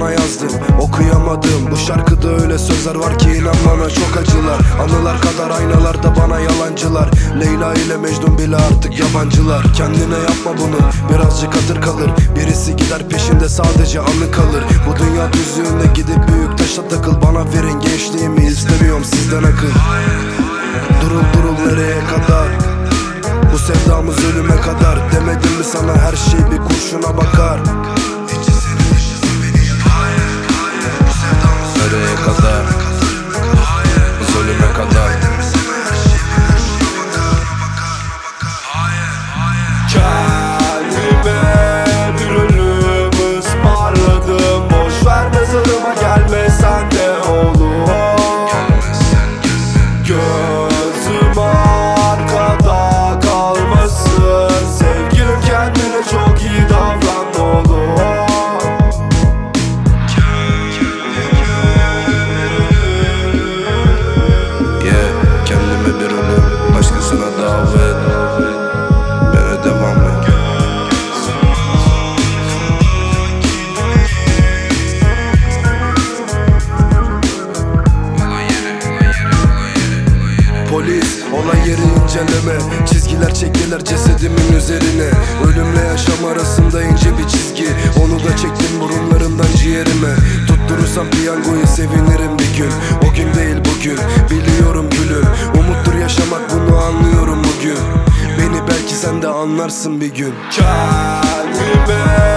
sana yazdım, okuyamadım. Bu şarkıda öyle sözler var ki inan bana çok acılar. Anılar kadar aynalarda bana yalancılar. Leyla ile Mecnun bile artık yabancılar. Kendine yapma bunu, birazcık hatır kalır. Birisi gider peşinde sadece anı kalır. Bu dünya düzlüğünde gidip büyük taşa takıl. Bana verin gençliğimi, istemiyorum sizden akıl. Durul nereye kadar? Bu sevdamız ölüme kadar. Demedim mi sana her şey bir kurşuna bakar? Nereye kadar? Biz ölüme kadar. Kendime bir ölüm ısmarladım. Boşver mezarıma gelmesen de olur. Gözüm arkada kalmasın. Sevgilim kendine çok iyi davran ne olur. Kendime bir ölüm, başkasına davet. Böyle devam et. Polis, olay yeri inceleme. Çizgiler çektiler cesedimin üzerine. Ölümle yaşam arasında ince bir çizgi. Onu da çektim burunlarımdan ciğerime. Tutturursam piyangoyu sevinirim bir gün. O gün değil bugün, biliyorum gülüm. Umuttur yaşamak, bunu anlıyorum bugün. Beni belki sen de anlarsın bir gün. Kendime